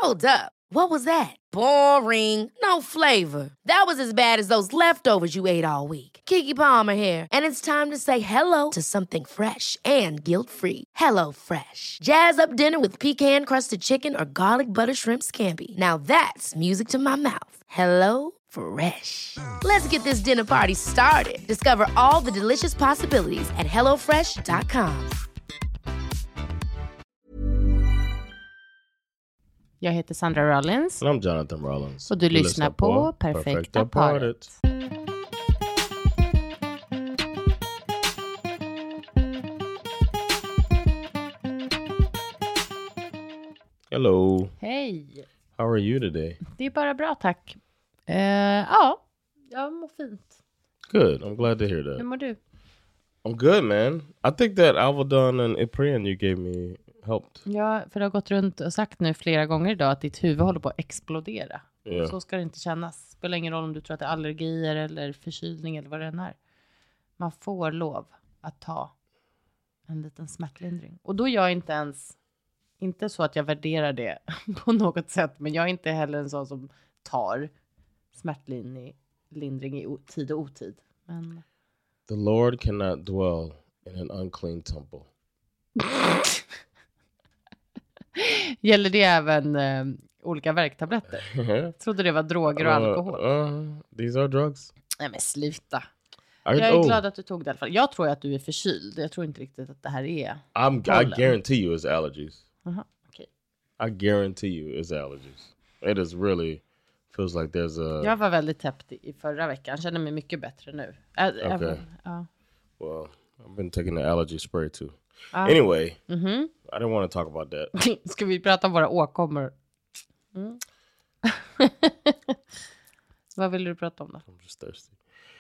Hold up. What was that? Boring. No flavor. That was as bad as those leftovers you ate all week. Keke Palmer here, and it's time to say hello to something fresh and guilt-free. Hello Fresh. Jazz up dinner with pecan-crusted chicken or garlic butter shrimp scampi. Now that's music to my mouth. Hello Fresh. Let's get this dinner party started. Discover all the delicious possibilities at hellofresh.com. Jag heter Sandra Rollins. And I'm Jonathan Rollins. Och du lyssnar på Perfekta paret. Hello. Hej. How are you today? Det är bara bra, tack. Ja, jag mår fint. Good. I'm glad to hear that. Hur mår du? I'm good, man. I think that Alvedon and Ipren you gave me helped. Ja, för det har gått runt och sagt nu flera gånger idag att ditt huvud håller på att explodera. Yeah. Så ska det inte kännas. Spelar ingen roll om du tror att det är allergier eller förkylning eller vad det än är. Man får lov att ta en liten smärtlindring. Och då är jag inte så att jag värderar det på något sätt. Men jag är inte heller en sån som tar smärtlindring i tid och otid. Men... The Lord cannot dwell in an unclean temple. Gäller det även olika värktabletter? Jag trodde det var droger och alkohol. These are drugs. Nej men sluta. Jag är glad att du tog det i alla fall. Jag tror att du är förkyld. Jag tror inte riktigt att det här är I guarantee you it's allergies. Okay. I guarantee you it's allergies. It is really feels like there's a... Jag var väldigt täppt i förra veckan. Känner mig mycket bättre nu. Okay. Well, I've been taking the allergy spray too. Anyway, I didn't want to talk about that. Ska vi prata om våra åkommor? Vad vill du prata om då? I'm just thirsty.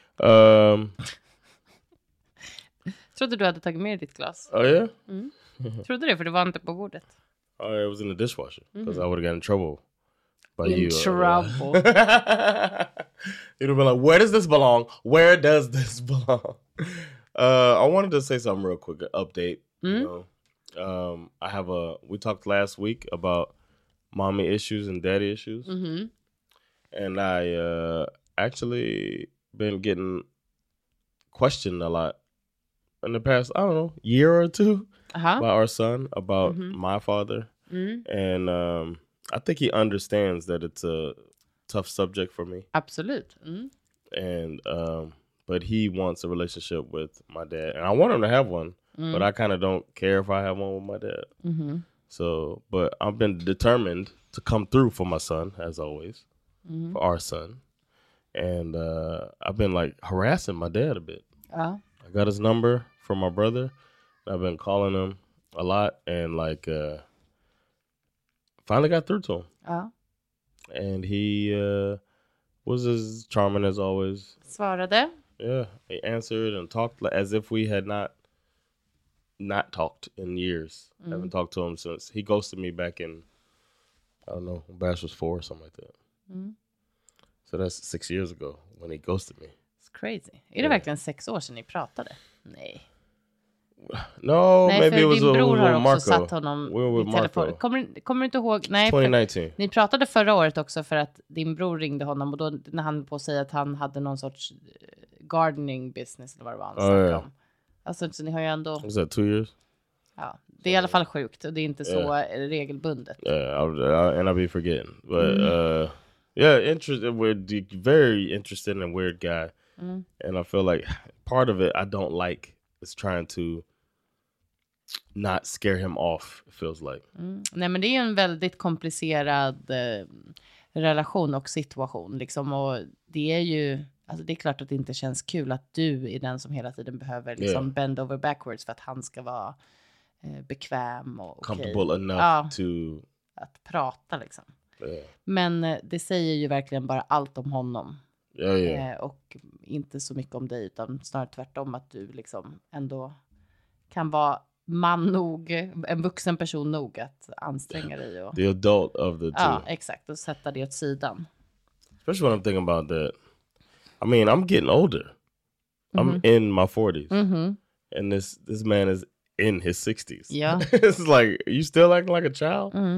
Trodde du hade tagit med ditt glas? Oh yeah? Trodde det, för det var inte på bordet. It was in the dishwasher because I would have gotten in trouble by you. Trouble. You'd have been like, where does this belong? Where does this belong? I wanted to say something real quick, an update. You know, we talked last week about mommy issues and daddy issues. And I actually been getting questioned a lot in the past, I don't know, year or two by our son about my father. And I think he understands that it's a tough subject for me. Absolut. And but he wants a relationship with my dad. And I want him to have one, but I kind of don't care if I have one with my dad. So, but I've been determined to come through for my son, as always, for our son. And I've been like harassing my dad a bit. I got his number from my brother. I've been calling him a lot and like finally got through to him. And he was as charming as always. Svarade? Yeah, he answered and talked as if we had not talked in years. Haven't talked to him since he ghosted me back in, I don't know, Bash was 4 or something like that. So that's 6 years ago when he ghosted me. It's crazy. Är det verkligen 6 år sedan ni pratade? Nej. No, nej, maybe it was din bror har också Marco. satt honom we were with i telefon. Marco. Kommer du inte ihåg? Nej, 2019. Ni pratade förra året också för att din bror ringde honom och då när han på att säga att han hade någon sorts gardening business eller vad det var han snackade om. Alltså så ni har ju ändå... Was that 2 years? Ja, det är i alla fall sjukt och det är inte så regelbundet. And I'll be forgetting. But we're very interested in a weird guy. And I feel like part of it I don't like is trying to not scare him off, it feels like. Nej, men det är en väldigt komplicerad relation och situation liksom, och det är ju alltså det är klart att det inte känns kul att du är den som hela tiden behöver liksom bend over backwards för att han ska vara bekväm och comfortable enough to att prata liksom. Men det säger ju verkligen bara allt om honom. Och inte så mycket om dig utan snarare tvärtom att du liksom ändå kan vara man nog, en vuxen person nog att anstränga dig och the adult of the two. Ja, exakt, och sätta det åt sidan. Especially when I'm thinking about that. I mean, I'm getting older. I'm in my 40s. And this man is in his 60s. Yeah. It's like, you still acting like a child? It's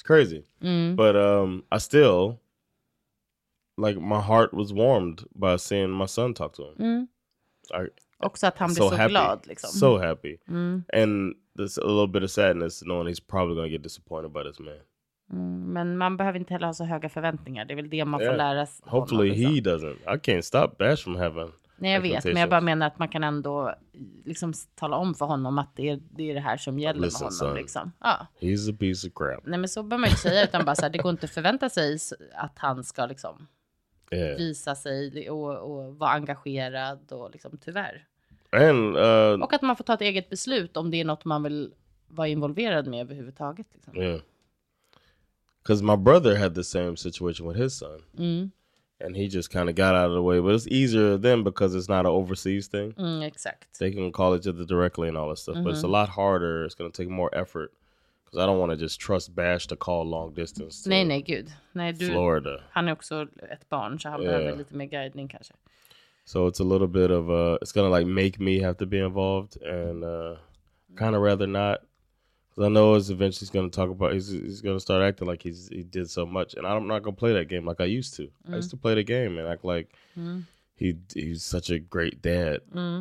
crazy. But I still, like, my heart was warmed by seeing my son talk to him. Också att han blir så glad. Liksom. So happy. And there's a little bit of sadness knowing he's probably going to get disappointed by this man. Men man behöver inte heller ha så höga förväntningar. Det är väl det man får lära sig. Hopefully honom, he doesn't. I can't stop Bash from having. Nej, jag vet. Men jag bara menar att man kan ändå liksom tala om för honom att det är det här som gäller med honom. Son, liksom. Ja. He's a piece of crap. Nej, men så bör man inte säga. Utan bara så här, det går inte att förvänta sig att han ska liksom visa sig och vara engagerad och liksom tyvärr. Och att man får ta ett eget beslut om det är något man vill vara involverad med överhuvudtaget. Liksom. Yeah. Because my brother had the same situation with his son. And he just kind of got out of the way. But it's easier then because it's not an overseas thing. Exakt. They can call each other directly and all that stuff. But it's a lot harder. It's going to take more effort. Because I don't want to just trust Bash to call long distance to nej, gud. Nej, Florida. Han är också ett barn, så han behöver lite mer guidning kanske. So it's a little bit of it's going to like make me have to be involved. And kind of rather not. I know it's eventually going to talk about. He's going to start acting like he did so much, and I'm not going to play that game like I used to. I used to play the game and act like he's such a great dad.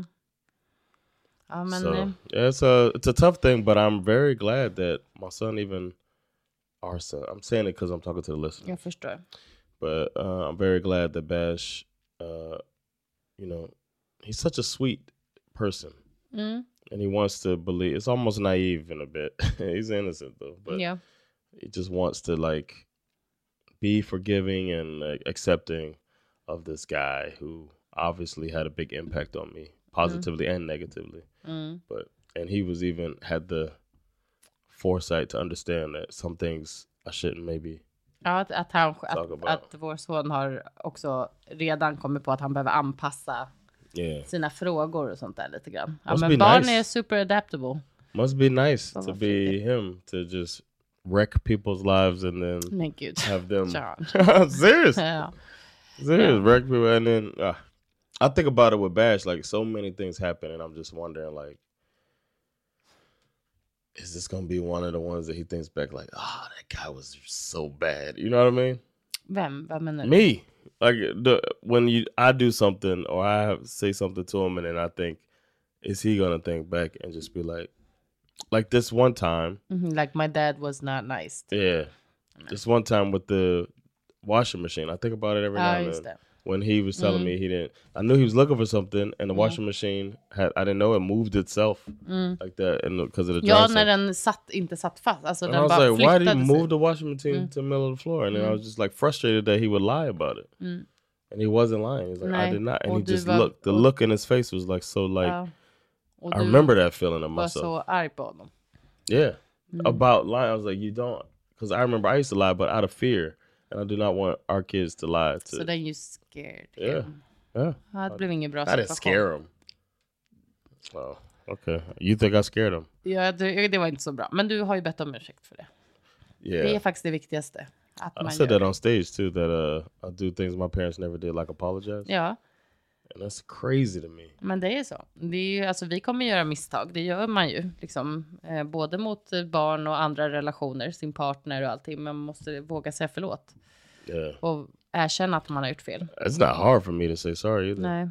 So it's a tough thing, but I'm very glad that my son, even our son. I'm saying it because I'm talking to the listeners. Jag förstår. But I'm very glad that Bash, he's such a sweet person. And he wants to believe. It's almost naive in a bit. He's innocent though, but he just wants to like be forgiving and accepting of this guy who obviously had a big impact on me, positively and negatively. And he was even had the foresight to understand that some things I shouldn't maybe. Ja, att vår son har också redan kommit på att han behöver anpassa sina frågor och sånt där lite grann. Ja, men barn är super adaptable. Must be nice to be him, to just wreck people's lives and then have them serious. Serious, wreck people and then I think about it with Bash, like so many things happen and I'm just wondering like, is this gonna be one of the ones that he thinks back like, that guy was so bad, you know what I mean? Vem? Vad menar du? Me. Like when I do something or I say something to him and then I think, is he gonna think back and just be like this one time? Like my dad was not nice. This one time with the washing machine. I think about it every now and then. When he was telling me I knew he was looking for something and the washing machine I didn't know it moved itself like that and because of the dry när den inte satt fast. Alltså, den I was bara like, why did he move the washing machine to the middle of the floor? And then I was just like frustrated that he would lie about it. And he wasn't lying. He's like, I did not. And he just looked. The look in his face was like so like. I remember that feeling of myself. Var så arg på honom. Yeah, about lying. I was like, you don't, because I remember I used to lie, but out of fear. And I do not want our kids to lie. So then you scared him. Yeah. Det blev ingen bra situation. I didn't scare him. Oh, okay. You think I scared him? Ja, det var inte så bra. Men du har ju bett om ursäkt för det. Yeah. Det är faktiskt det viktigaste. Att man I said that on stage too, that I do things my parents never did, like apologize. Ja. And that's crazy to me. Men det är så. Det är ju, alltså, vi kommer göra misstag. Det gör man ju. Liksom, både mot barn och andra relationer. Sin partner och allting. Men man måste våga säga förlåt. Yeah. Och erkänna att man har gjort fel. It's not hard for me to say sorry either. Nej.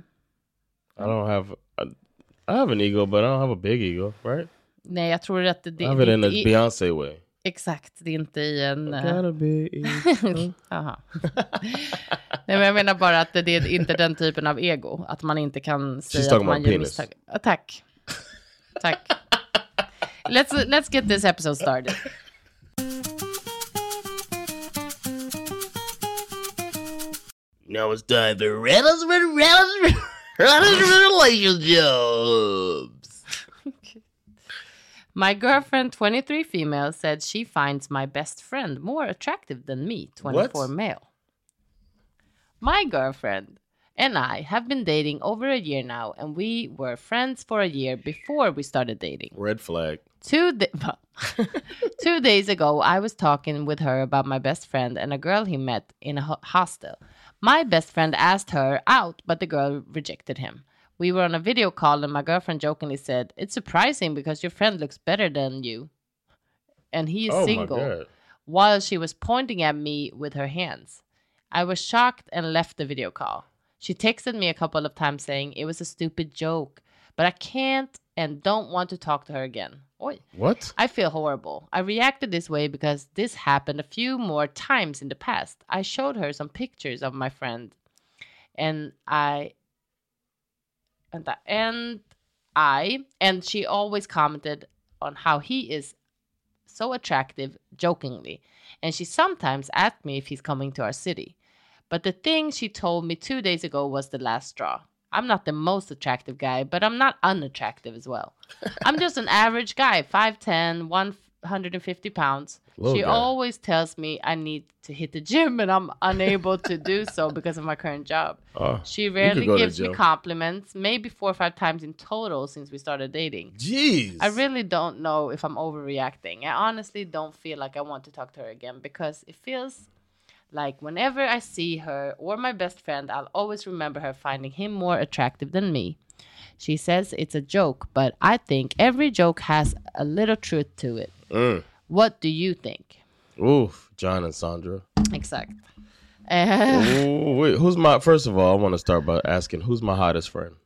I have an ego, but I don't have a big ego, right? Nej, jag tror att det I have it in a Beyoncé way. Exakt, det är inte i en... Gotta be Aha. Nej, men jag menar bara att det är inte den typen av ego. Att man inte kan säga att man gör misstag. Tack. Let's get this episode started. Now it's time for relationships. My girlfriend, 23 female, said she finds my best friend more attractive than me, 24 male. My girlfriend and I have been dating over a year now, and we were friends for a year before we started dating. Red flag. 2 days ago, I was talking with her about my best friend and a girl he met in a hostel. My best friend asked her out, but the girl rejected him. We were on a video call and my girlfriend jokingly said, "It's surprising because your friend looks better than you. And he is single. while she was pointing at me with her hands. I was shocked and left the video call. She texted me a couple of times saying it was a stupid joke, but I can't and don't want to talk to her again. Oi. What? I feel horrible. I reacted this way because this happened a few more times in the past. I showed her some pictures of my friend and she always commented on how he is so attractive jokingly, and she sometimes asked me if he's coming to our city. But the thing she told me 2 days ago was the last straw. I'm not the most attractive guy, but I'm not unattractive as well. I'm just an average guy, 5'10", 150 pounds. She always tells me I need to hit the gym, and I'm unable to do so because of my current job. She rarely gives me compliments, maybe 4 or 5 times in total since we started dating. Jeez. I really don't know if I'm overreacting. I honestly don't feel like I want to talk to her again because it feels like whenever I see her or my best friend, I'll always remember her finding him more attractive than me. She says it's a joke, but I think every joke has a little truth to it. What do you think? Oof, John and Sandra. Exakt. Wait, first of all, I want to start by asking, who's my hottest friend?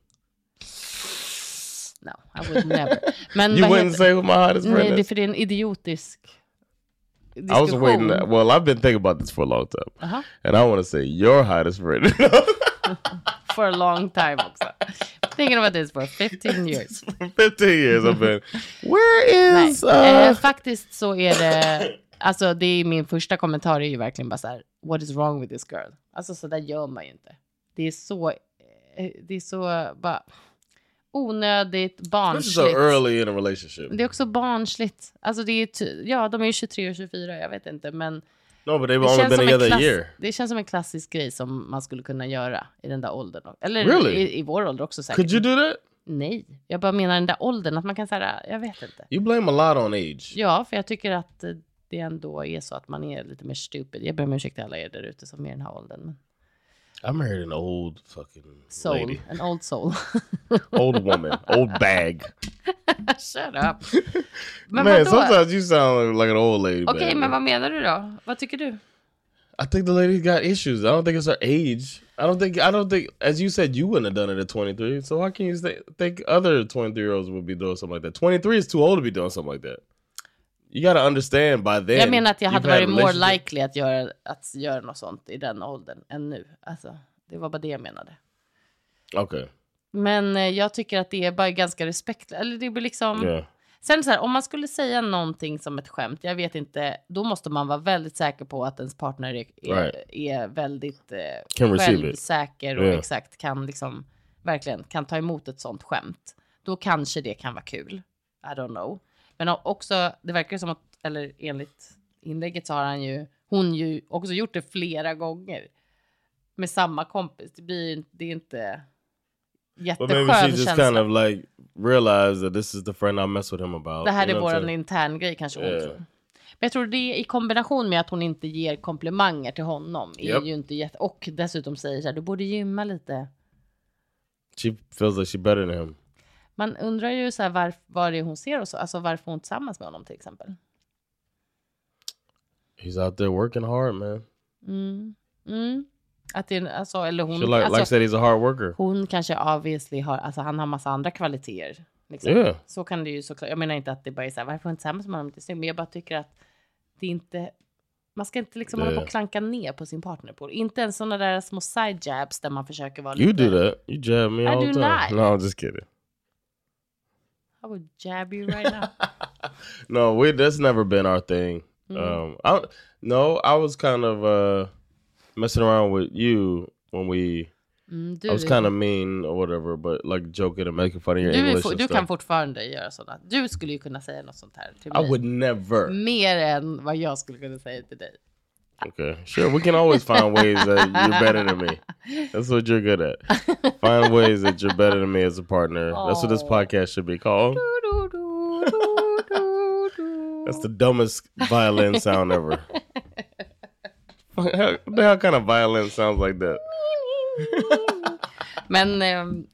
No, I would never. Men, you wouldn't say who my hottest friend is? Nej, det är en idiotisk diskussion. I was waiting. Well, I've been thinking about this for a long time. And I want to say your hottest friend. For a long time också. Thinking about this for 15 years. 15 years I've been. Where is... Faktiskt så är det... Alltså det är min första kommentar är ju verkligen bara så här: what is wrong with this girl? Alltså så där gör man ju inte. Det är så bara onödigt, barnsligt. This is so early in a relationship. Det är också barnsligt. Alltså det är de är ju 23 och 24, jag vet inte, men no, but they've only been together a year. Det känns som en klassisk grej som man skulle kunna göra i den där åldern. Eller really? i vår ålder också säkert. Could you do that? Nej, jag bara menar den där åldern att man kan säga, jag vet inte. You blame a lot on age. Ja, för jag tycker att det ändå är så att man är lite mer stupid. Jag ber om ursäkt till alla er där ute som är i den här åldern. Men... I married an old fucking soul. Lady. An old soul. Old woman. Old bag. Shut up. Men man, sometimes you sound like an old lady. Okej, men vad menar du då? Vad tycker du? I think the lady got issues. I don't think it's her age. I don't think, as you said, you wouldn't have done it at 23. So how can you think other 23-year-olds would be doing something like that? 23 is too old to be doing something like that. You gotta understand by then. Jag menar att jag hade varit more likely att göra något sånt i den åldern än nu. Alltså, det var bara det jag menade. Okej. Men jag tycker att det är bara ganska respekt. Eller det blir liksom... Yeah. Sen så här, om man skulle säga någonting som ett skämt, jag vet inte, då måste man vara väldigt säker på att ens partner är väldigt självsäker och exakt kan liksom verkligen kan ta emot ett sånt skämt. Då kanske det kan vara kul. I don't know. Men också, det verkar som att, eller enligt inlägget så har hon ju också gjort det flera gånger med samma kompis. Det är inte jätteskön känsla. But maybe she just kind of like realized that this is the friend I mess with him about. Det här är våran intern grej kanske hon tror. Men jag tror det i kombination med att hon inte ger komplimanger till honom är ju inte och dessutom säger så här, du borde gymma lite. She feels like she's better than him. Man undrar ju så här vad det är hon ser och så, alltså varför hon tillsammans med honom till exempel. He's out there working hard, man. Att det, alltså, eller hon, like said, he's a hard worker. Hon kanske obviously har, alltså han har massa andra kvaliteter. Liksom. Yeah. Så kan det ju såklart. Jag menar inte att det bara är så här, varför hon tillsammans med honom till snygg, men jag bara tycker att det inte, man ska inte liksom hålla på och klanka ner på sin partner på. Inte ens sådana där små side jabs där man försöker vara lite. You do that. You jab me all the time. Not. No, I'm just kidding. I would jab you right now. No, that's never been our thing. I was kind of messing around with you when I was kind of mean or whatever, but like joking and making fun of your English. Du kan fortfarande göra sådana. Du skulle ju kunna säga något sånt här till mig. I would never. Mer än vad jag skulle kunna säga till dig. Okay, sure. We can always find ways that you're better than me. That's what you're good at. Find ways that you're better than me as a partner. That's what this podcast should be called. That's the dumbest violin sound ever. What the hell kind of violin sounds like that? Men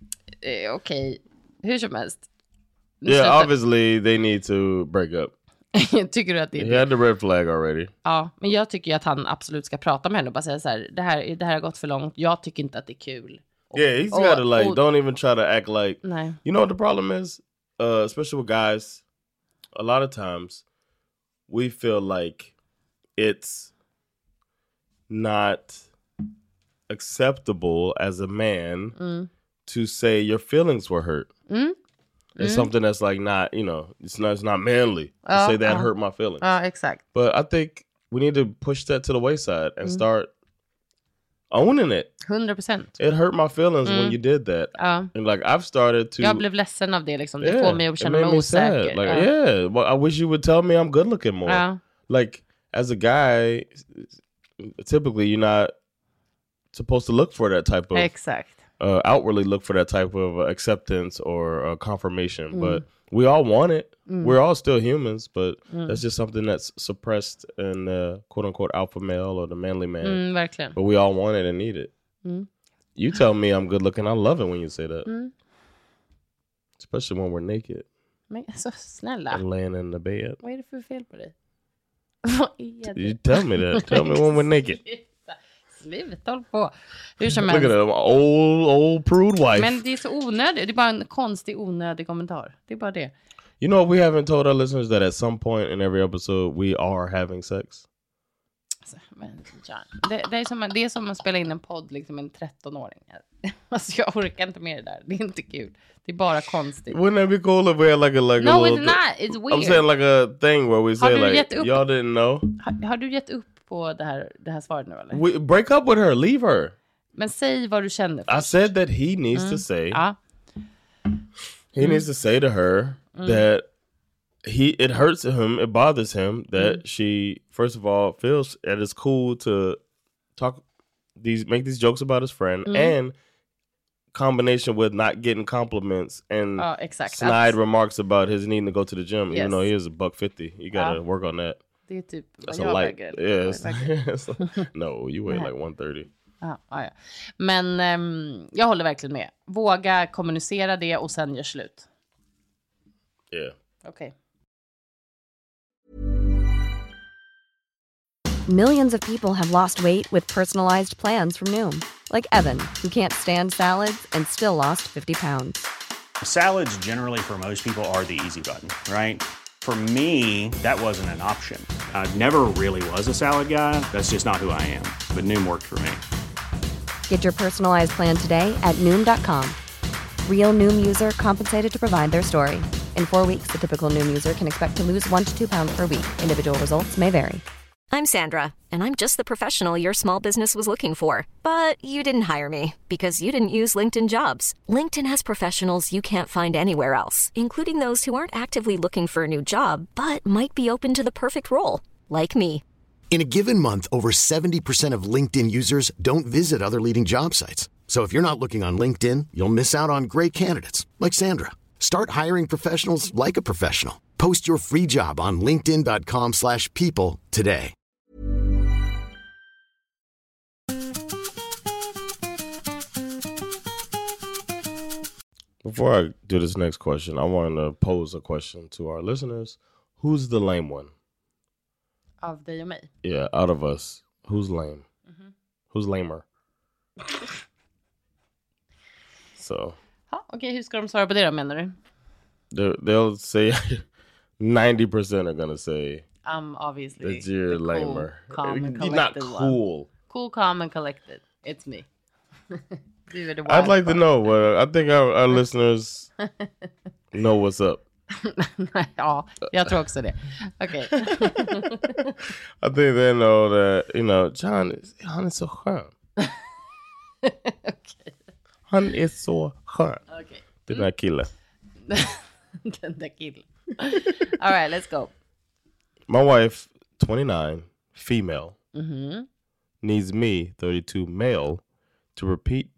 okej, hur som helst. Yeah, obviously they need to break up. Tycker du att det är He had the red flag already. Ja, men jag tycker ju att han absolut ska prata med henne och bara säga så här, det här har gått för långt. Jag tycker inte att det är kul. Yeah, he's got to like, don't even try to act like, nej. You know what the problem is? Especially with guys, a lot of times we feel like it's not acceptable as a man to say your feelings were hurt. It's something that's like not, you know, it's not manly to say that hurt my feelings. Exakt. But I think we need to push that to the wayside and start owning it. 100%. It hurt my feelings when you did that. And like I've started to... Jag blev ledsen av det liksom. Det får mig att känna mig osäker. Like, well, I wish you would tell me I'm good looking more. Like as a guy, typically you're not supposed to look for that type of... Exakt. Outwardly look for that type of acceptance or confirmation. But we all want it. We're all still humans, but that's just something that's suppressed in the quote-unquote alpha male or the manly man. Verkligen. But we all want it and need it. You tell me I'm good looking. I love it when you say that. Especially when we're naked. Men så snälla. And laying in the bed. Vad är det för fel på dig? You tell me that. Tell me when we're naked. Sluta håll på. Hur som helst. Look at that old prude wife. Men det är så onödigt. Det är bara en konstig onödig kommentar. Det är bara det. You know, we haven't told our listeners that at some point in every episode we are having sex. Alltså, men John, det är som att spela in en podd liksom en 13-åring. Alltså jag orkar inte med det där. Det är inte kul. Det är bara konstigt. Wouldn't it be cool if we had like a No, it's not. It's weird. I'm saying like a thing where we say like y'all didn't know. Har du gett upp på det här svaret nu eller? Break up with her, leave her. Men säg vad du känner först. I said that he needs to say. He needs to say to her that it hurts him, it bothers him that she first of all feels that it's cool to make these jokes about his friend and combination with not getting compliments and snide remarks about his needing to go to the gym, even though he is $150. You gotta work on that. Det är typ That's a light. Yes. No, you weigh like 130. Ja. Men jag håller verkligen med. Våga kommunicera det och sen gör slut. Yeah. Okay. Millions of people have lost weight with personalized plans from Noom. Like Evan, who can't stand salads and still lost 50 pounds. Salads generally for most people are the easy button, right? For me, that wasn't an option. I never really was a salad guy. That's just not who I am. But Noom worked for me. Get your personalized plan today at Noom.com. Real Noom user compensated to provide their story. In 4 weeks, the typical Noom user can expect to lose 1 to 2 pounds per week. Individual results may vary. I'm Sandra, and I'm just the professional your small business was looking for. But you didn't hire me because you didn't use LinkedIn Jobs. LinkedIn has professionals you can't find anywhere else, including those who aren't actively looking for a new job, but might be open to the perfect role, like me. In a given month, over 70% of LinkedIn users don't visit other leading job sites. So if you're not looking on LinkedIn, you'll miss out on great candidates like Sandra. Start hiring professionals like a professional. Post your free job on linkedin.com/people today. Before I do this next question, I want to pose a question to our listeners. Who's the lame one? Av dig och mig? Yeah, out of us. Who's lame? Who's lamer? So. Okej, hur ska de svara på det då, menar du? They'll say 90% are gonna say I'm obviously that you're cool, lamer. Calm and You're not cool. One. Cool, calm and collected. It's me. I'd like to know. I think our listeners know what's up. Ja, jag tror också det. Okej. I think they know that, you know, han är så skön. Okay. Han är så skön. Okay. Den där killen. Den där killen. All right, let's go. My wife, 29, female, needs me, 32, male, to repeat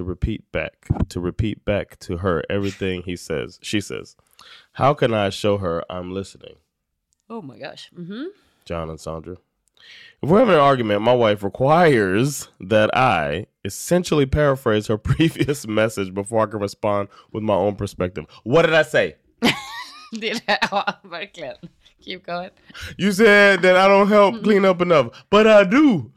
back to her everything she says. How can I show her I'm listening? Oh my gosh. John and Sandra. If we're having an argument, my wife requires that I essentially paraphrase her previous message before I can respond with my own perspective. What did I say? Det är det, ja, verkligen. Keep going. You said that I don't help clean up enough, but I do.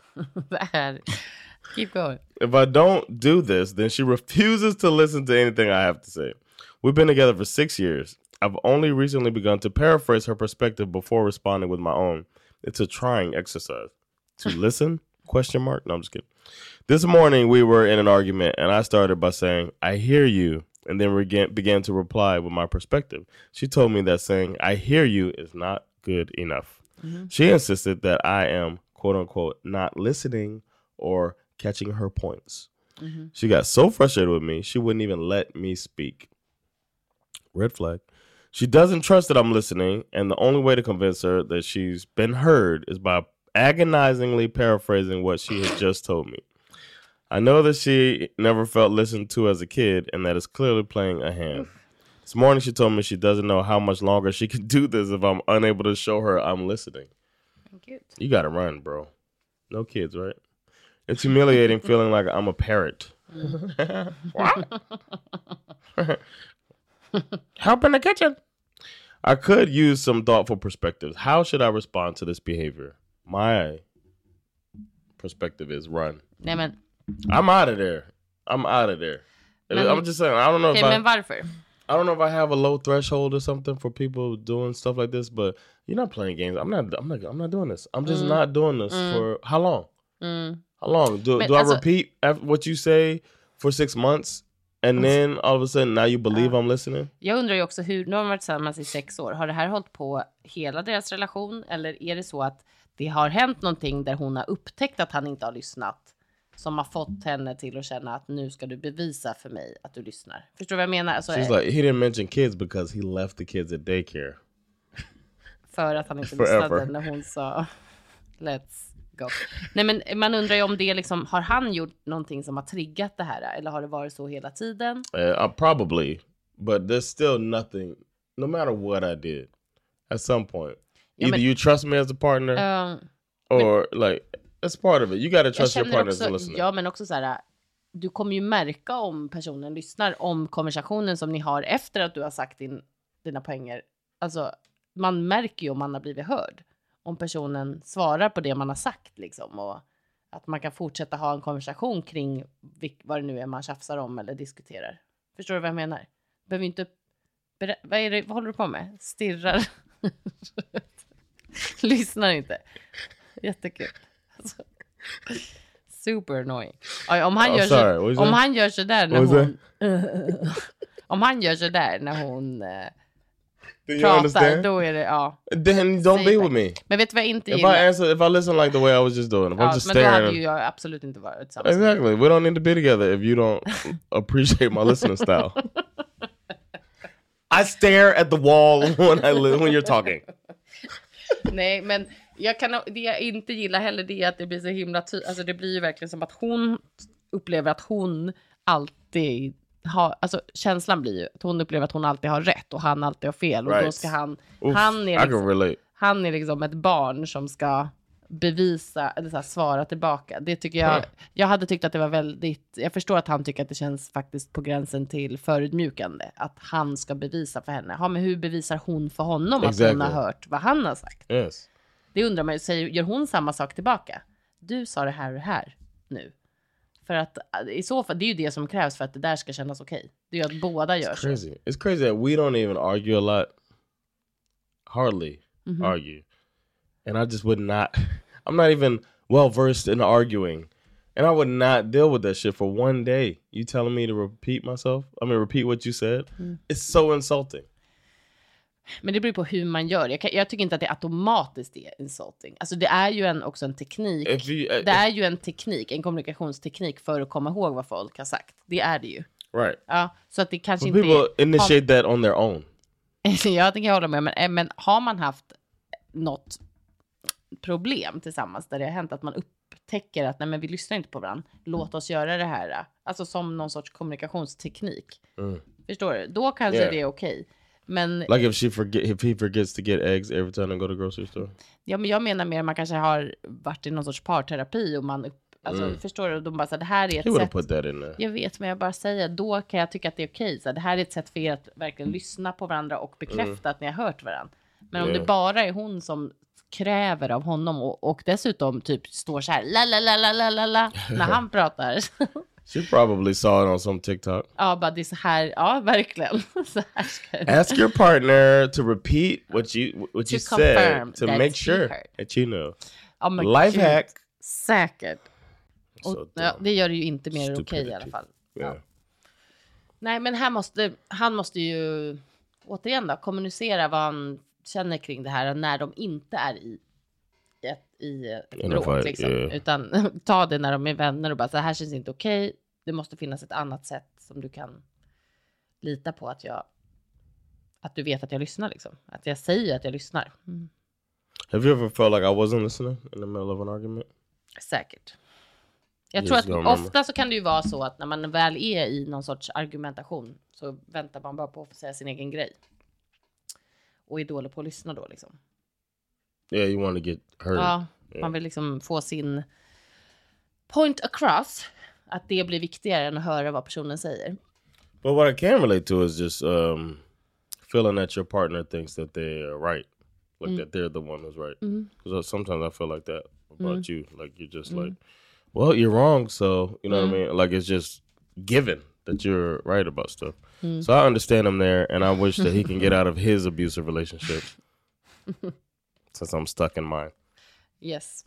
Keep going. If I don't do this, then she refuses to listen to anything I have to say. We've been together for 6 years. I've only recently begun to paraphrase her perspective before responding with my own. It's a trying exercise. To listen? ? No, I'm just kidding. This morning we were in an argument and I started by saying, I hear you, and then began to reply with my perspective. She told me that saying, I hear you is not good enough. Mm-hmm. She insisted that I am, quote unquote, not listening or catching her points. Mm-hmm. She got so frustrated with me, she wouldn't even let me speak. Red flag. She doesn't trust that I'm listening, and the only way to convince her that she's been heard is by agonizingly paraphrasing what she had just told me. I know that she never felt listened to as a kid, and that is clearly playing a hand. This morning she told me she doesn't know how much longer she can do this if I'm unable to show her I'm listening. You gotta run, bro. No kids, right? It's humiliating feeling like I'm a parrot. What? Help in the kitchen. I could use some thoughtful perspectives. How should I respond to this behavior? My perspective is run. Nämen. I'm out of there. I'm just saying, I don't know men varför? I don't know if I have a low threshold or something for people doing stuff like this, but you're not playing games. I'm not doing this. I'm just not doing this for how long? How long? Do I repeat what you say for 6 months and then all of a sudden now you believe I'm listening? Jag undrar ju också hur, nu har de varit tillsammans i 6 år. Har det här hållit på hela deras relation? Eller är det så att det har hänt någonting där hon har upptäckt att han inte har lyssnat, som har fått henne till att känna att nu ska du bevisa för mig att du lyssnar? Förstår du vad jag menar? Alltså, she's like, he didn't mention kids because he left the kids at daycare. För att han inte lyssnade när hon sa let's go. Nej, men man undrar ju om det liksom, har han gjort någonting som har triggat det här? Eller har det varit så hela tiden? Probably. But there's still nothing, no matter what I did, at some point. Either you trust me as a partner or like, it's part of it. You gotta trust your partner as a listener. Ja, men också så här, du kommer ju märka om personen lyssnar, om konversationen som ni har efter att du har sagt dina poänger. Alltså, man märker ju om man har blivit hörd. Om personen svarar på det man har sagt liksom, och att man kan fortsätta ha en konversation kring vad det nu är man tjafsar om eller diskuterar. Förstår du vad jag menar? Behöver inte vad håller du på med? Stirrar. Lyssnar inte. Jättekul. Alltså, super annoying. Om han gör så där när hon om han gör så där när hon pratar, då är det then don't be with me. Men vet du vad jag inte gillar? If I listen like the way I was just doing, if I'm just staring. Men då hade ju jag absolut inte varit tillsammans. Exactly. We don't need to be together if you don't appreciate my listening style. I stare at the wall when you're talking. Nej, men det jag inte gillar heller, det är att det blir så himla alltså det blir ju verkligen som att hon upplever att hon alltid har, alltså känslan blir ju att hon upplever att hon alltid har rätt och han alltid har fel, och då ska han är liksom ett barn som ska bevisa eller så här, svara tillbaka. Det tycker jag hade tyckt att det var väldigt, jag förstår att han tycker att det känns faktiskt på gränsen till förödmjukande att han ska bevisa för henne. Ja, men hur bevisar hon för honom att hon har hört vad han har sagt? Yes. Det undrar man ju, gör hon samma sak tillbaka? Du sa det här och det här nu. För att i så fall, det är ju det som krävs för att det där ska kännas okej. Det är ju att båda gör så. It's crazy that we don't even argue a lot. Hardly argue. And I just would not, I'm not even well versed in arguing. And I would not deal with that shit for one day. You telling me to repeat myself? I mean, repeat what you said? It's so insulting. Men det beror på hur man gör. Jag tycker inte att det automatiskt är insulting. Alltså det är ju också en teknik. Det är ju en teknik, en kommunikationsteknik för att komma ihåg vad folk har sagt. Det är det ju. Right. Ja, så att det kanske inte people initiate that on their own. Jag tänker hålla med, men har man haft något problem tillsammans där det har hänt att man upptäcker att nej, men vi lyssnar inte på varandra. Låt oss göra det här. Alltså som någon sorts kommunikationsteknik. Förstår du? Då kanske det är okej. Men like if he forgets to get eggs every time I go to the grocery store. Ja, men jag menar mer man kanske har varit i någon sorts parterapi och man förstår du, de bara så det här är ett sätt. Put that in there. Jag vet, men jag bara säger då kan jag tycka att det är okej, så det här är ett sätt för er att verkligen lyssna på varandra och bekräfta att ni har hört varandra. Men om det bara är hon som kräver av honom och dessutom typ står så här la när han pratar. She probably saw it on some TikTok. Ja, bara det är så här, ja verkligen. Så här ska Ask your partner to repeat what you said to make sure that you know. Lifehack. Säkert. Och, det gör det ju inte mer okej i alla fall. Yeah. Ja. Nej, men han måste ju återigen då kommunicera vad han känner kring det här när de inte är i ett bråk liksom. Utan ta det när de är vänner och bara så här känns inte okej. Det måste finnas ett annat sätt som du kan lita på att du vet att jag lyssnar liksom. Att jag säger att jag lyssnar. Have you ever felt like I wasn't listening in the middle of an argument? Säkert. Jag tror att ofta så kan det ju vara så att när man väl är i någon sorts argumentation så väntar man bara på att få säga sin egen grej. Och är dålig på att lyssna då liksom. Yeah, you want to get heard. Ja, man vill liksom få sin point across. Att det blir viktigare än att höra vad personen säger. But what I can relate to is just feeling that your partner thinks that they are right. Like that they're the one who's right. Because sometimes I feel like that about you. Like you're just like, well, you're wrong. So, you know what I mean? Like it's just given that you're right about stuff. So I understand him there. And I wish that he can get out of his abusive relationship. Since I'm stuck in mine. Yes.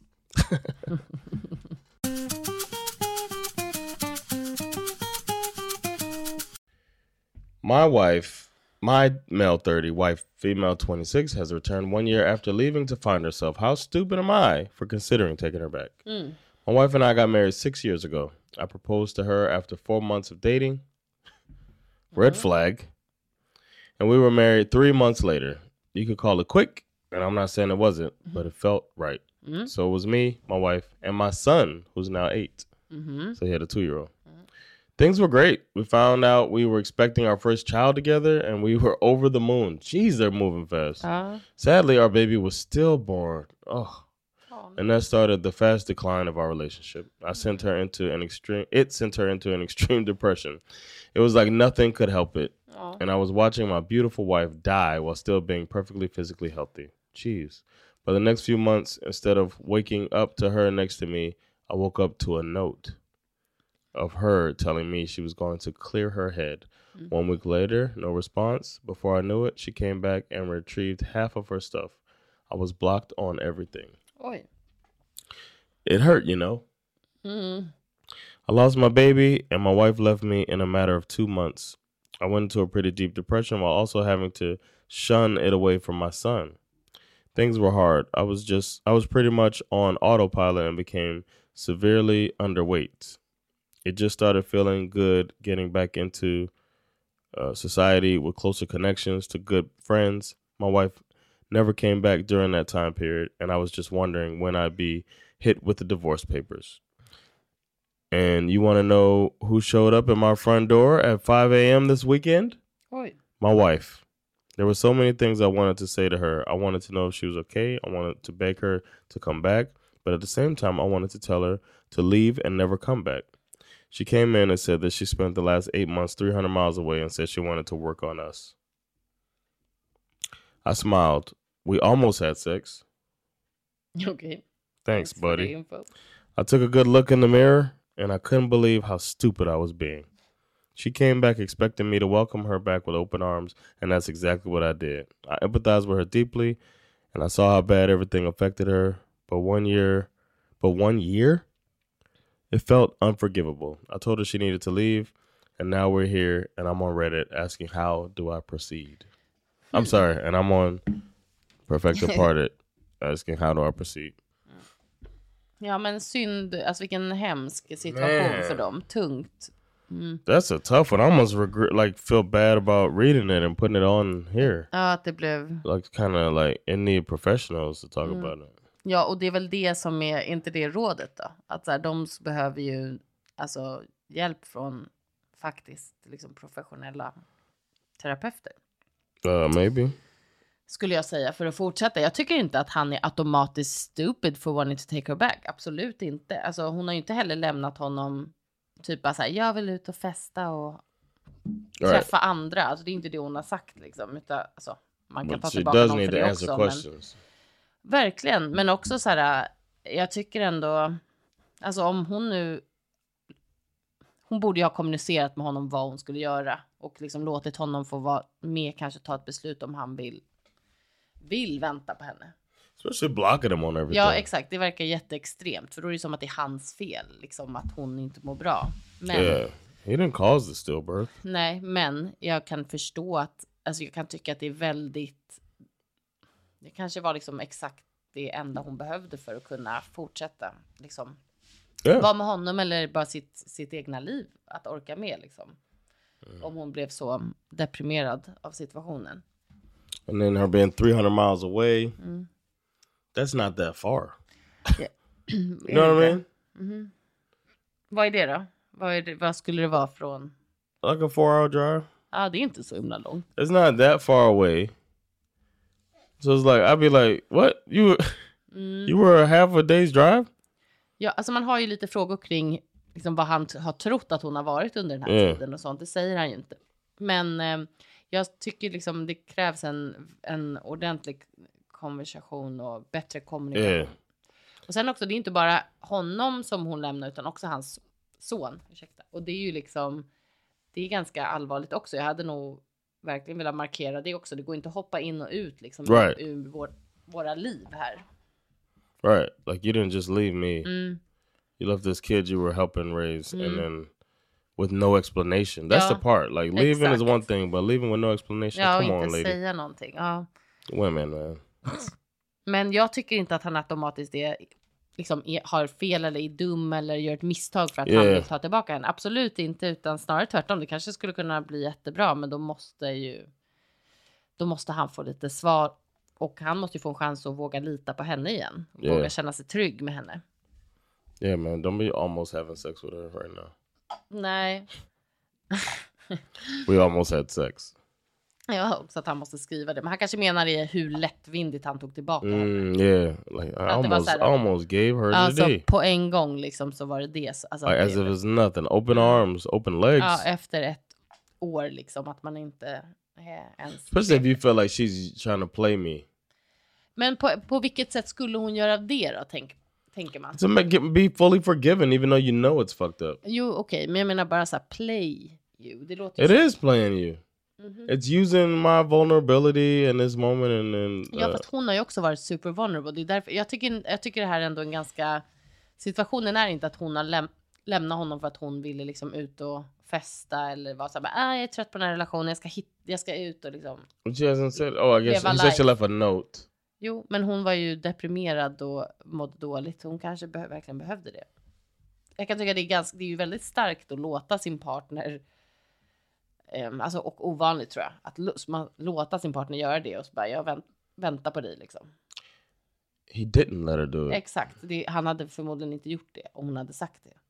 My male 30 wife, female 26, has returned 1 year after leaving to find herself. How stupid am I for considering taking her back? My wife and I got married 6 years ago. I proposed to her after 4 months of dating. Red flag. And we were married 3 months later. You could call it quick, and I'm not saying it wasn't, but it felt right. So it was me, my wife, and my son, who's now 8. So he had a 2-year-old. Things were great. We found out we were expecting our first child together, and we were over the moon. Jeez, they're moving fast. Sadly, our baby was stillborn. And that started the fast decline of our relationship. It sent her into an extreme depression. It was like nothing could help it. And I was watching my beautiful wife die while still being perfectly physically healthy. Jeez. For the next few months, instead of waking up to her next to me, I woke up to a note of her telling me she was going to clear her head. 1 week later, no response. Before I knew it, she came back and retrieved half of her stuff. I was blocked on everything. Oj. It hurt, you know. I lost my baby, and my wife left me in a matter of 2 months. I went into a pretty deep depression while also having to shun it away from my son. Things were hard. I was pretty much on autopilot and became severely underweight. It just started feeling good getting back into society with closer connections to good friends. My wife never came back during that time period, and I was just wondering when I'd be hit with the divorce papers. And you want to know who showed up at my front door at 5 a.m. this weekend? Oj. My wife. There were so many things I wanted to say to her. I wanted to know if she was okay. I wanted to beg her to come back. But at the same time, I wanted to tell her to leave and never come back. She came in and said that she spent the last 8 months 300 miles away and said she wanted to work on us. I smiled. We almost had sex. Okay. Thanks, buddy. I took a good look in the mirror, and I couldn't believe how stupid I was being. She came back expecting me to welcome her back with open arms, and that's exactly what I did. I empathized with her deeply, and I saw how bad everything affected her. But 1 year? It felt unforgivable. I told her she needed to leave, and now we're here, and I'm on Reddit asking how do I proceed. I'm sorry, and I'm on Perfected Parted asking how do I proceed. Ja, men synd. Alltså vilken hemsk situation för dem. Tungt. That's a tough one. I almost feel bad about reading it and putting it on here. Ja, att det blev... Like kind of like it need professionals to talk about it. Ja, och det är väl det som är, inte det rådet då? Att så här, de behöver ju alltså hjälp från faktiskt liksom professionella terapeuter. Maybe. Skulle jag säga för att fortsätta. Jag tycker inte att han är automatiskt stupid for wanting to take her back. Absolut inte. Alltså hon har ju inte heller lämnat honom typ bara så här, jag vill ut och festa och träffa andra. Alltså det är inte det hon har sagt liksom. Utan, alltså, man kan ta tillbaka någon för det också. Men, verkligen, men också så här, jag tycker ändå, alltså om hon borde ju ha kommunicerat med honom vad hon skulle göra och liksom låtit honom få vara med, kanske ta ett beslut om han vill vänta på henne. Especially blocking him on everything. Ja, exakt. Det verkar jätteextremt. För då är det som att det är hans fel. Liksom att hon inte mår bra. Men, yeah. He didn't cause the stillbirth. Nej, men jag kan förstå att... Alltså jag kan tycka att det är väldigt... Det kanske var liksom exakt det enda hon behövde för att kunna fortsätta. Liksom. Yeah. Vara med honom eller bara sitt egna liv. Att orka med liksom. Om hon blev så deprimerad av situationen. And then her being 300 miles away... That's not that far. Yeah. You know what I mean? Mm-hmm. Vad är det då? Vad skulle det vara från? Like a 4-hour drive. Ja, det är inte så himla långt. It's not that far away. So it's like, I'd be like, what? You were half a day's drive? Ja, alltså man har ju lite frågor kring liksom, vad han har trott att hon har varit under den här tiden och sånt. Det säger han ju inte. Men jag tycker liksom det krävs en ordentlig konversation och bättre kommunikation. Yeah. Och sen också, det är inte bara honom som hon lämnar utan också hans son. Ursäkta. Och det är ju liksom, det är ganska allvarligt också. Jag hade nog verkligen velat markera det också. Det går inte att hoppa in och ut liksom ur våra liv här. Right. Like you didn't just leave me. You left this kid you were helping raise and then with no explanation. That's the part. Like leaving is one thing, but leaving with no explanation. Ja, come on, inte lady. Säga någonting. Ja. Women, man. Men jag tycker inte att han automatiskt liksom har fel eller är dum eller gör ett misstag för att han vill ta tillbaka henne. Absolut inte, utan snarare tvärtom. Det kanske skulle kunna bli jättebra, men då måste han få lite svar och han måste ju få en chans att våga lita på henne igen. Våga känna sig trygg med henne. Yeah, man. Don't be almost having sex with her right now. Nej. We almost had sex. Ja, också att han måste skriva det. Men han kanske menar det hur lättvindigt han tog tillbaka henne. Yeah, like I almost gave her the day. På en gång liksom så var det. Alltså, like, as if it's nothing. Open arms, open legs. Ja, efter ett år liksom att man inte ens... Especially if you feel like she's trying to play me. Men på vilket sätt skulle hon göra det då, tänker man? To be fully forgiven even though you know it's fucked up. Jo, okej. Men jag menar bara så här, play you. Det låter It is playing you. It's using my vulnerability in this moment and ja, för att hon har ju också varit super vulnerable. Det är därför jag tycker det här är ändå en ganska... Situationen är inte att hon har lämnat honom för att hon ville liksom ut och festa eller vara så här, jag är trött på den här relationen, jag ska ut och liksom... She hasn't said, I guess he said she left a note. Jo, men hon var ju deprimerad och mådde dåligt. Hon kanske verkligen behövde det. Jag kan tycka det är ju väldigt starkt att låta sin partner... Alltså, och ovanligt tror jag. Att man låta sin partner göra det och så bara, jag väntar på dig liksom. He didn't let her do it. Exakt. Han hade förmodligen inte gjort det om hon hade sagt det.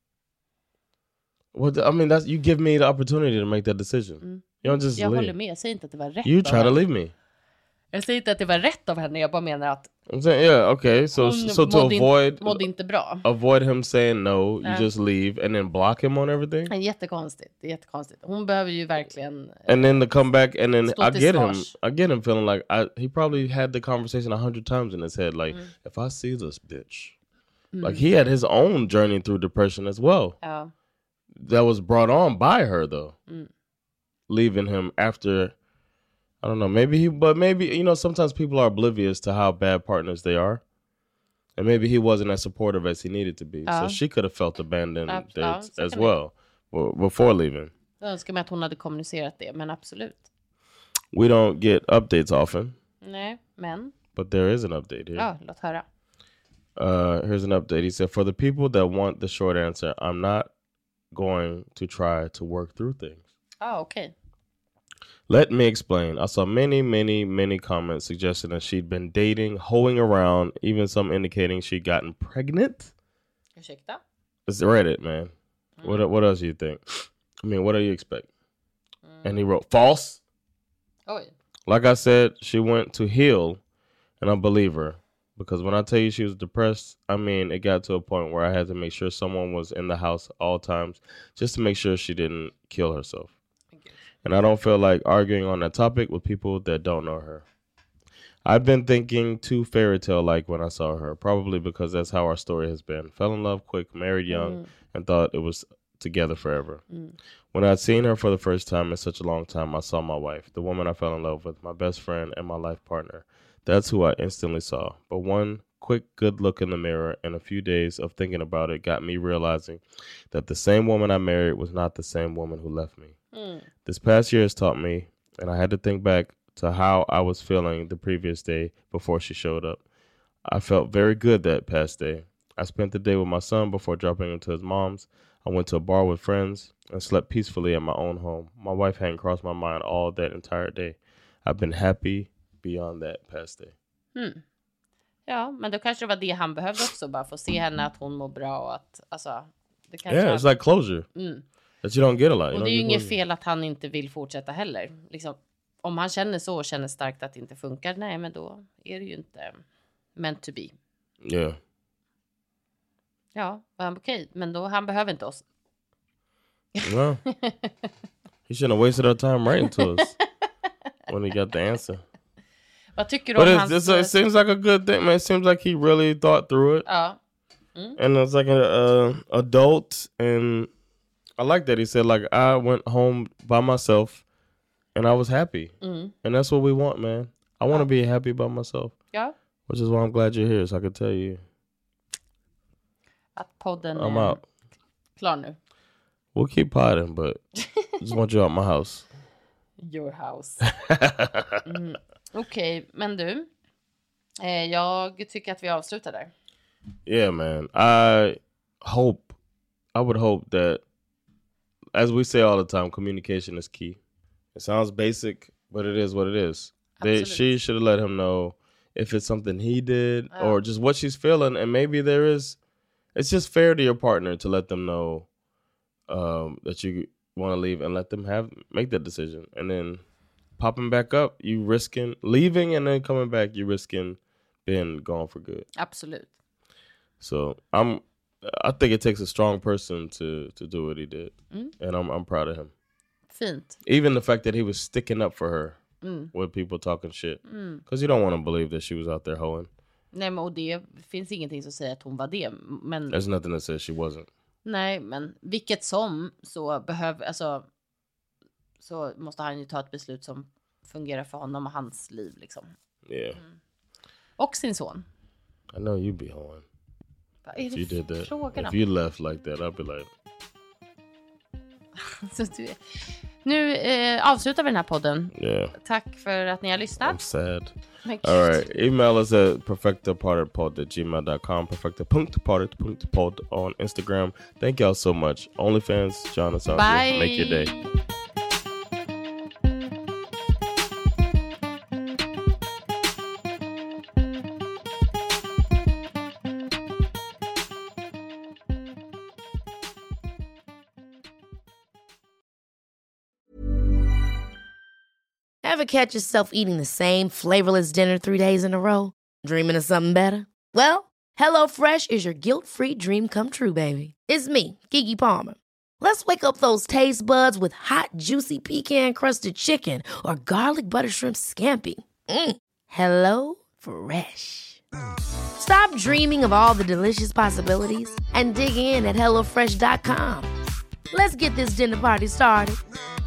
Well, I mean, you give me the opportunity to make that decision. You don't just jag leave. Håller med. Jag säger inte att det var rätt. You try to leave me. Jag säger inte att det var rätt av henne. Jag bara menar att I'm saying, yeah, okay. So to mådde inte bra. Avoid him saying no, you just leave and then block him on everything. Det är jättekonstigt. Hon behöver ju verkligen and then to come back and then I get him feeling like he probably had the conversation 100 times in his head like if I see this bitch. Like he had his own journey through depression as well. That was brought on by her though. Leaving him after I don't know, maybe, you know, sometimes people are oblivious to how bad partners they are. And maybe he wasn't as supportive as he needed to be. So she could have felt abandoned as well before leaving. Jag önskar mig att hon hade kommunicerat det, men absolut. We don't get updates often. Nej, men. But there is an update here. Ja, låt höra. Here's an update. He said, for the people that want the short answer, I'm not going to try to work through things. Okay. Let me explain. I saw many comments suggesting that she'd been dating, hoeing around, even some indicating she'd gotten pregnant. Ursäkta? It's Reddit, man. What else do you think? I mean, what do you expect? And he wrote, false. Oj. Like I said, she went to heal, and I believe her. Because when I tell you she was depressed, I mean, it got to a point where I had to make sure someone was in the house all times just to make sure she didn't kill herself. And I don't feel like arguing on that topic with people that don't know her. I've been thinking too fairy tale like when I saw her, probably because that's how our story has been. Fell in love quick, married young, and thought it was together forever. When I'd seen her for the first time in such a long time, I saw my wife, the woman I fell in love with, my best friend and my life partner. That's who I instantly saw. But one quick good look in the mirror and a few days of thinking about it got me realizing that the same woman I married was not the same woman who left me. This past year has taught me, and I had to think back to how I was feeling the previous day before she showed up. I felt very good that past day. I spent the day with my son before dropping him to his mom's. I went to a bar with friends and slept peacefully at my own home. My wife hadn't crossed my mind all that entire day. I've been happy beyond that past day. Ja, men då kanske det var det han behövde också, bara få se henne att hon mår bra och att, alltså, det kanske yeah, it's like closure. That you don't get a lot. Och det är ju inget fel att han inte vill fortsätta heller. Liksom, om han känner så och känner starkt att det inte funkar, nej, men då är det ju inte meant to be. Yeah. Ja, okej, men då han behöver inte oss. No. He shouldn't have wasted our time writing to us when he got the answer. Vad tycker du om hans... It seems like a good thing, man. It seems like he really thought through it. Ja. And it's like an adult, and I like that he said, like, I went home by myself and I was happy. And that's what we want, man. I want to be happy by myself. Ja. Which is why I'm glad you're here, so I can tell you. Att podden I'm är out. Klar nu. We'll keep potting, but I just want you out my house. Your house. Okej, men du. Jag tycker att vi avslutar där. Yeah, man. I would hope that, as we say all the time, communication is key. It sounds basic, but it is what it is. She should have let him know if it's something he did or just what she's feeling. And maybe it's just fair to your partner to let them know that you want to leave and let them make that decision. And then popping back up, you risking leaving, and then coming back, you risking being gone for good. Absolut. So I think it takes a strong person to do what he did, and I'm proud of him. Fint. Even the fact that he was sticking up for her with people talking shit, because you don't want to believe that she was out there hoeing. Nej, men och det finns ingenting som säger att hon var det, men there's nothing that says she wasn't. Nej, men vilket som så så måste han ju ta ett beslut som fungerar för honom och hans liv liksom. Yeah. Och sin son. I know you'd be hoeing. If you did that. Frågan if you left like that, I'd be like... Nu avslutar vi den här podden. Yeah. Tack för att ni har lyssnat. I'm sad. All right. Email us at perfectapartypod@gmail.com. Perfecta.party.pod on Instagram. Thank y'all so much. OnlyFans, John and Sandra. Bye. Make your day. Ever catch yourself eating the same flavorless dinner 3 days in a row? Dreaming of something better? Well, HelloFresh is your guilt-free dream come true, baby. It's me, Keke Palmer. Let's wake up those taste buds with hot, juicy pecan-crusted chicken or garlic butter shrimp scampi. Hello Fresh. Stop dreaming of all the delicious possibilities and dig in at HelloFresh.com. Let's get this dinner party started.